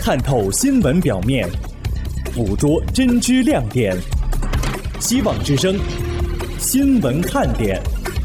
探透新闻表面，捕捉真知亮点。希望之声新闻看点。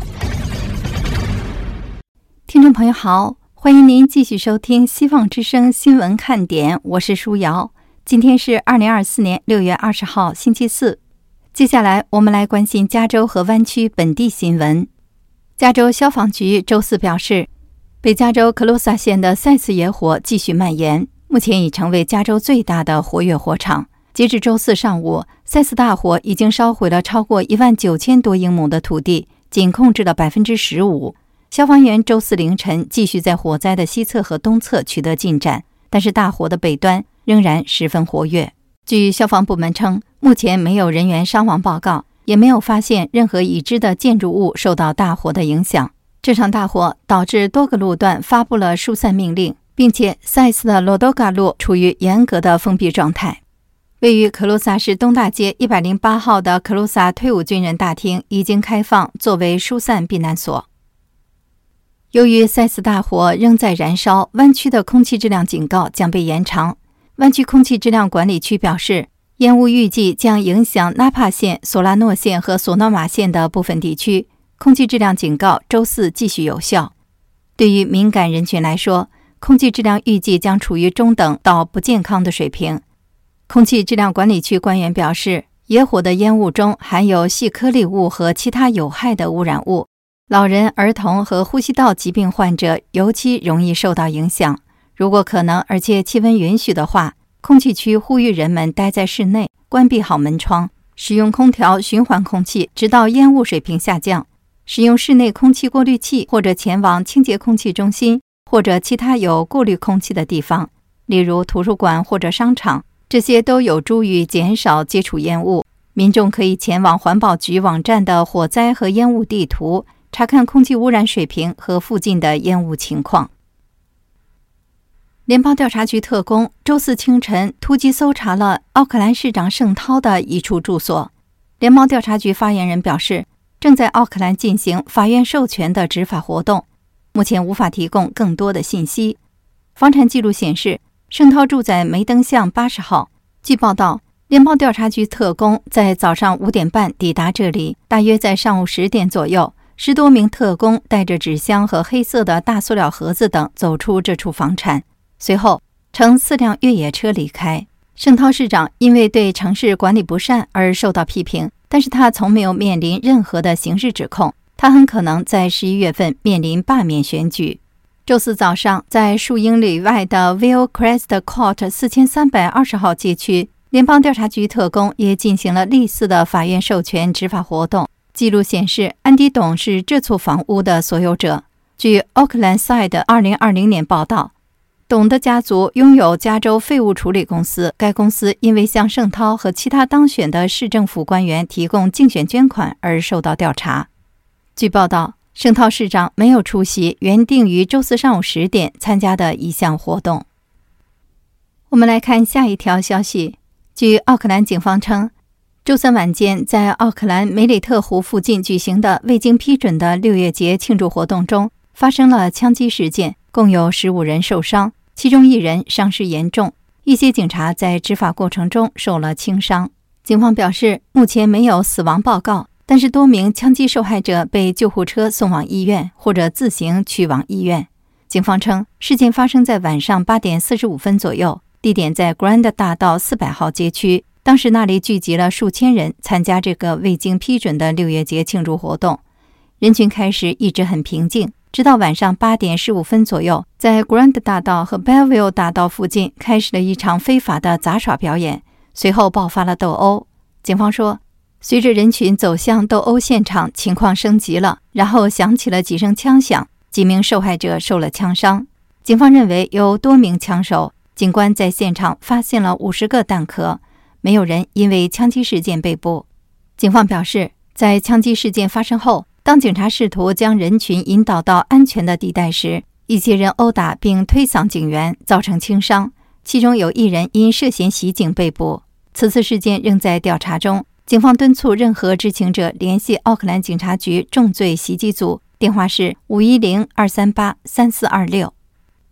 听众朋友好，欢迎您继续收听希望之声新闻看点，我是舒瑶。今天是2024年6月20号星期四。接下来我们来关心加州和湾区本地新闻。加州消防局周四表示，北加州克罗萨县的赛斯野火继续蔓延，目前已成为加州最大的活跃火场。截至周四上午，赛斯大火已经烧毁了超过19000多英亩的土地，仅控制了 15%。 消防员周四凌晨继续在火灾的西侧和东侧取得进展，但是大火的北端仍然十分活跃。据消防部门称，目前没有人员伤亡报告，也没有发现任何已知的建筑物受到大火的影响。这场大火导致多个路段发布了疏散命令，并且赛斯的罗多嘎路处于严格的封闭状态。位于克罗萨市东大街108号的克罗萨退伍军人大厅已经开放作为疏散避难所。由于赛斯大火仍在燃烧，湾区的空气质量警告将被延长。湾区空气质量管理区表示，烟雾预计将影响纳帕县、索拉诺县和索诺玛县的部分地区，空气质量警告周四继续有效。对于敏感人群来说，空气质量预计将处于中等到不健康的水平。空气质量管理区官员表示，野火的烟雾中含有细颗粒物和其他有害的污染物，老人、儿童和呼吸道疾病患者尤其容易受到影响。如果可能而且气温允许的话，空气区呼吁人们待在室内，关闭好门窗，使用空调循环空气直到烟雾水平下降，使用室内空气过滤器或者前往清洁空气中心或者其他有过滤空气的地方，例如图书馆或者商场，这些都有助于减少接触烟雾。民众可以前往环保局网站的火灾和烟雾地图，查看空气污染水平和附近的烟雾情况。联邦调查局特工周四清晨突击搜查了奥克兰市长圣涛的一处住所。联邦调查局发言人表示，正在奥克兰进行法院授权的执法活动，目前无法提供更多的信息。房产记录显示，圣涛住在梅登巷80号。据报道，联邦调查局特工在早上5点半抵达这里，大约在上午10点左右，10多名特工带着纸箱和黑色的大塑料盒子等走出这处房产，随后乘4辆越野车离开。圣涛市长因为对城市管理不善而受到批评，但是他从没有面临任何的刑事指控，他很可能在11月份面临罢免选举。周四早上，在数英里外的 Villecrest Court 4320号街区，联邦调查局特工也进行了类似的法院授权执法活动。记录显示，安迪董是这座房屋的所有者。据 Oakland Side 2020年报道，董的家族拥有加州废物处理公司，该公司因为向圣涛和其他当选的市政府官员提供竞选捐款而受到调查。据报道，圣涛市长没有出席原定于周四上午10点参加的一项活动。我们来看下一条消息。据奥克兰警方称，周三晚间在奥克兰梅里特湖附近举行的未经批准的6月节庆祝活动中发生了枪击事件，共有15人受伤，其中1人伤势严重，一些警察在执法过程中受了轻伤。警方表示，目前没有死亡报告，但是多名枪击受害者被救护车送往医院或者自行去往医院。警方称，事件发生在晚上8点45分左右，地点在 Grand 大道400号街区，当时那里聚集了数千人参加这个未经批准的6月节庆祝活动。人群开始一直很平静，直到晚上8点15分左右，在 Grand 大道和 Belleville 大道附近开始了一场非法的杂耍表演，随后爆发了斗殴。警方说，随着人群走向斗殴现场，情况升级了，然后响起了几声枪响，几名受害者受了枪伤。警方认为有多名枪手，警官在现场发现了50个弹壳，没有人因为枪击事件被捕。警方表示，在枪击事件发生后，当警察试图将人群引导到安全的地带时，一些人殴打并推搡警员，造成轻伤，其中有1人因涉嫌袭警被捕。此次事件仍在调查中，警方敦促任何知情者联系奥克兰警察局重罪袭击组，电话是510-238-3426。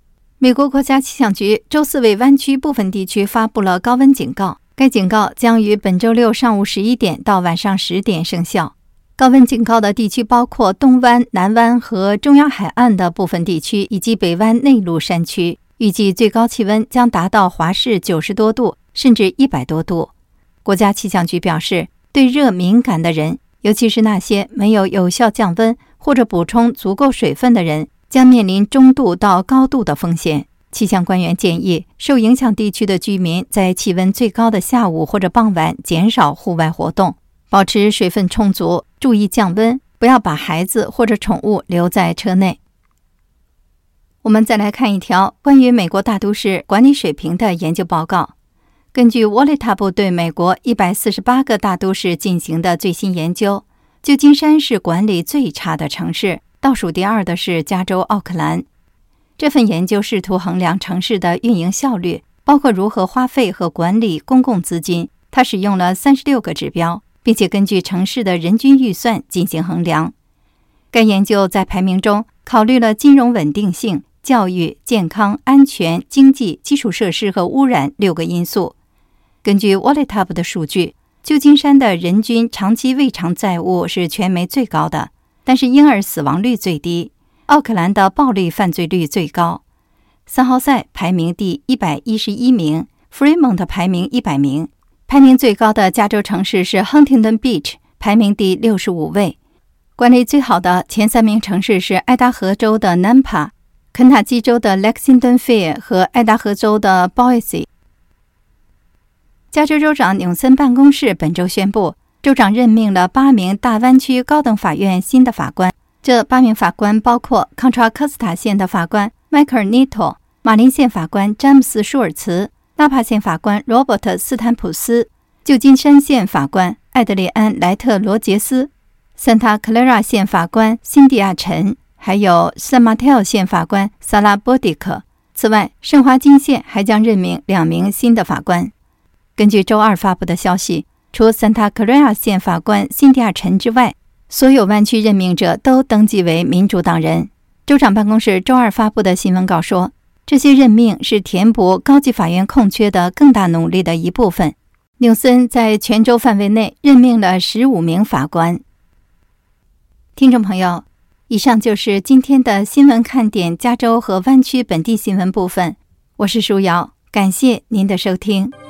美国国家气象局周四为湾区部分地区发布了高温警告，该警告将于本周六上午11点到晚上10点生效。高温警告的地区包括东湾、南湾和中央海岸的部分地区，以及北湾内陆山区。预计最高气温将达到华氏90多度，甚至100多度。国家气象局表示，对热敏感的人，尤其是那些没有有效降温或者补充足够水分的人，将面临中度到高度的风险。气象官员建议，受影响地区的居民在气温最高的下午或者傍晚减少户外活动，保持水分充足，注意降温，不要把孩子或者宠物留在车内。我们再来看一条关于美国大都市管理水平的研究报告。根据 Wallet 对美国148个大都市进行的最新研究，旧金山是管理最差的城市，倒数第二的是加州奥克兰。这份研究试图衡量城市的运营效率，包括如何花费和管理公共资金。它使用了36个指标，并且根据城市的人均预算进行衡量。该研究在排名中考虑了金融稳定性、教育、健康、安全、经济、基础设施和污染6个因素。根据 Wallet 的数据，旧金山的人均长期未偿债务是全美最高的，但是婴儿死亡率最低。奥克兰的暴力犯罪率最高。三号赛排名第111名， Fremont 排名100名。排名最高的加州城市是 Huntington Beach， 排名第65位。管理最好的前3名城市是爱达荷州的 Nampa、肯塔基州的 Lexington Fair 和爱达荷州的 Boise。 加州州长纽森办公室本周宣布，州长任命了8名大湾区高等法院新的法官。这8名法官包括康查科斯塔县的法官迈克尔·尼托、马林县法官詹姆斯·舒尔茨、纳帕县法官罗伯特·斯坦普斯、旧金山县法官艾德里安·莱特罗杰斯、圣塔克莱拉县法官辛迪亚·陈，还有圣马特奥县法官萨拉·波迪克。此外，圣华金县还将任命2名新的法官。根据周二发布的消息，除圣塔克莱拉县法官辛迪亚·陈之外，所有湾区任命者都登记为民主党人。州长办公室周二发布的新闻稿说，这些任命是填补高级法院空缺的更大努力的一部分。纽森在全州范围内任命了15名法官。听众朋友，以上就是今天的新闻看点加州和湾区本地新闻部分。我是舒瑶，感谢您的收听。